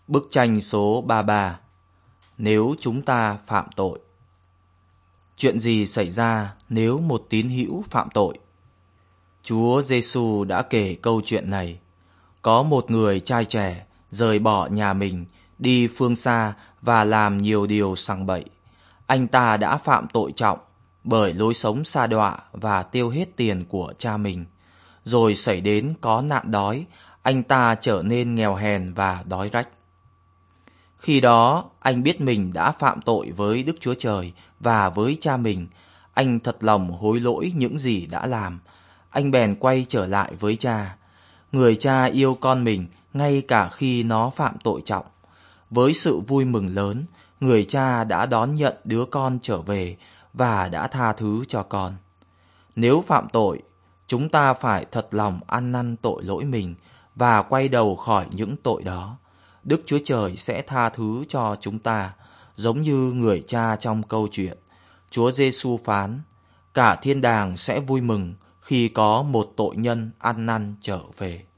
Bức tranh số 33. Nếu chúng ta phạm tội. Chuyện gì xảy ra nếu một tín hữu phạm tội? Chúa Giêsu đã kể câu chuyện này. Có một người trai trẻ rời bỏ nhà mình, đi phương xa và làm nhiều điều sằng bậy. Anh ta đã phạm tội trọng bởi lối sống sa đọa và tiêu hết tiền của cha mình. Rồi xảy đến có nạn đói, anh ta trở nên nghèo hèn và đói rách. Khi đó, anh biết mình đã phạm tội với Đức Chúa Trời và với cha mình. Anh thật lòng hối lỗi những gì đã làm. Anh bèn quay trở lại với cha. Người cha yêu con mình ngay cả khi nó phạm tội trọng. Với sự vui mừng lớn, người cha đã đón nhận đứa con trở về và đã tha thứ cho con. Nếu phạm tội, chúng ta phải thật lòng ăn năn tội lỗi mình và quay đầu khỏi những tội đó. Đức Chúa Trời sẽ tha thứ cho chúng ta, giống như người cha trong câu chuyện. Chúa Giêsu phán, cả thiên đàng sẽ vui mừng khi có một tội nhân ăn năn trở về.